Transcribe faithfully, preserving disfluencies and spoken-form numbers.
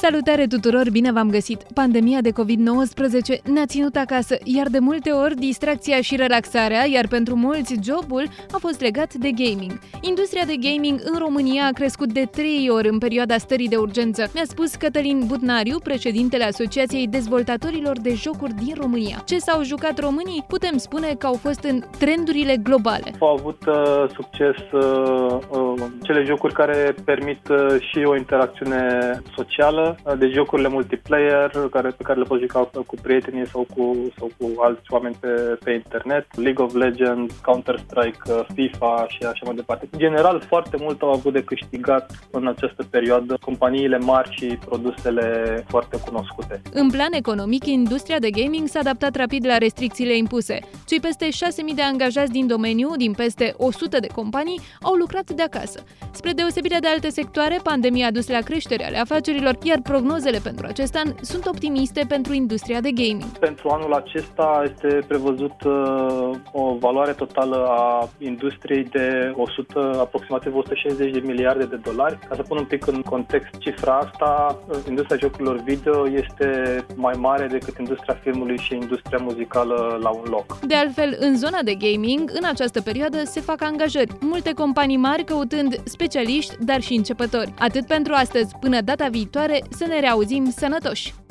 Salutare tuturor, bine v-am găsit! Pandemia de covid nouăsprezece ne-a ținut acasă, iar de multe ori distracția și relaxarea, iar pentru mulți jobul, a fost legat de gaming. Industria de gaming în România a crescut de trei ori în perioada stării de urgență, mi-a spus Cătălin Butnariu, președintele Asociației Dezvoltatorilor de Jocuri din România. Ce s-au jucat românii? Putem spune că au fost în trendurile globale. Au avut uh, succes uh, uh, cele jocuri care permit uh, și o interacțiune socială, uh, de jocurile multiplayer care, pe care le poți juca cu prietenii sau cu, sau cu alți oameni pe, pe internet, League of Legends, Counter-Strike, uh, FIFA și așa mai departe. În general, foarte mult au avut de câștigat în această perioadă companiile mari și produsele foarte cunoscute. În plan economic, industria de gaming s-a adaptat rapid la restricțiile impuse. Cei peste șase mii de angajați din domeniu, din peste o sută de companii, au lucrat de acasă. Spre deosebire de alte sectoare, pandemia a dus la creșterea ale afacerilor, iar prognozele pentru acest an sunt optimiste pentru industria de gaming. Pentru anul acesta este prevăzut uh, o valoare totală a industriei de o sută, aproximativ o sută șaizeci de miliarde de dolari. Ca să pun un pic în context cifra asta, industria jocurilor video este mai mare decât industria filmului și industria muzicală la un loc. De altfel, în zona de gaming, în această perioadă se fac angajări, multe companii mari căutând specialiști, dar și începători. Atât pentru astăzi, până data viitoare, să ne reauzim sănătoși!